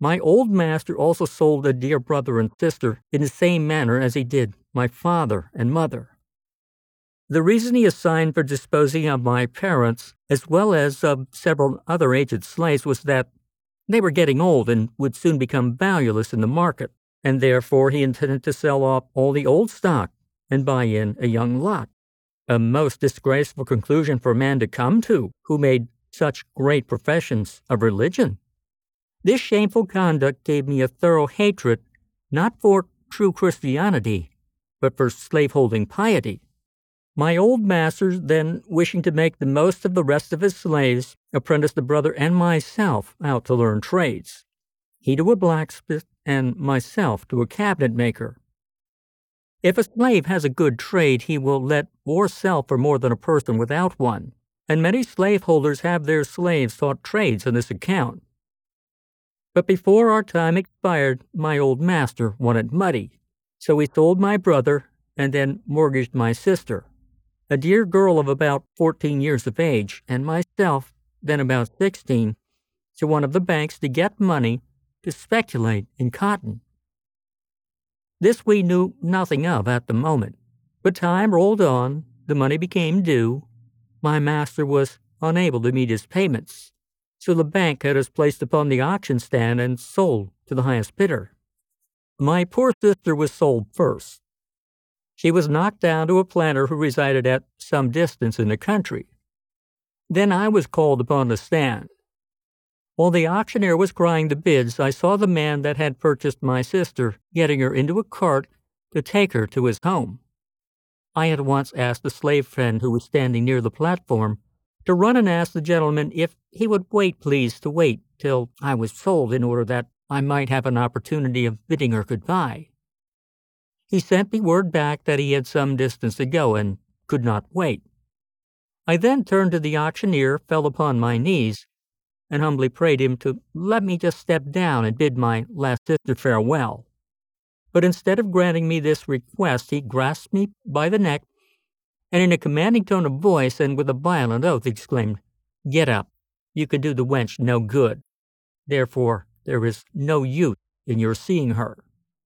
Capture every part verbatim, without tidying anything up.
My old master also sold a dear brother and sister in the same manner as he did my father and mother. The reason he assigned for disposing of my parents, as well as of several other aged slaves, was that they were getting old and would soon become valueless in the market, and therefore he intended to sell off all the old stock and buy in a young lot. A most disgraceful conclusion for a man to come to who made such great professions of religion. This shameful conduct gave me a thorough hatred, not for true Christianity, but for slaveholding piety. My old master, then, wishing to make the most of the rest of his slaves, apprenticed the brother and myself out to learn trades, he to a blacksmith and myself to a cabinet maker. If a slave has a good trade, he will let or sell for more than a person without one, and many slaveholders have their slaves taught trades on this account. But before our time expired, my old master wanted money, so he sold my brother and then mortgaged my sister, a dear girl of about fourteen years of age, and myself, then about sixteen, to one of the banks to get money to speculate in cotton. This we knew nothing of at the moment, but time rolled on, the money became due, my master was unable to meet his payments, so the bank had us placed upon the auction stand and sold to the highest bidder. My poor sister was sold first. She was knocked down to a planter who resided at some distance in the country. Then I was called upon to stand. While the auctioneer was crying the bids, I saw the man that had purchased my sister getting her into a cart to take her to his home. I at once asked a slave friend who was standing near the platform to run and ask the gentleman if he would wait, please, to wait till I was sold in order that I might have an opportunity of bidding her goodbye. He sent me word back that he had some distance to go and could not wait. I then turned to the auctioneer, fell upon my knees, and humbly prayed him to let me just step down and bid my last sister farewell. But instead of granting me this request, he grasped me by the neck, and in a commanding tone of voice and with a violent oath exclaimed, "Get up, you can do the wench no good. Therefore there is no use in your seeing her."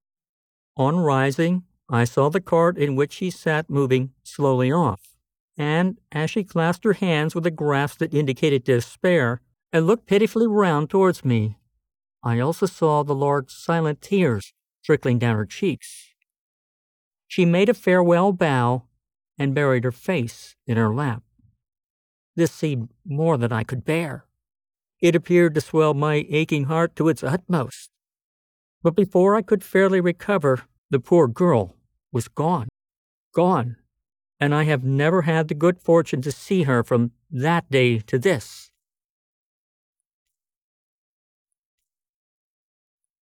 On rising, I saw the cart in which she sat moving slowly off, and as she clasped her hands with a grasp that indicated despair and looked pitifully round towards me, I also saw the large silent tears trickling down her cheeks. She made a farewell bow and buried her face in her lap. This seemed more than I could bear. It appeared to swell my aching heart to its utmost. But before I could fairly recover, the poor girl was gone, gone, and I have never had the good fortune to see her from that day to this.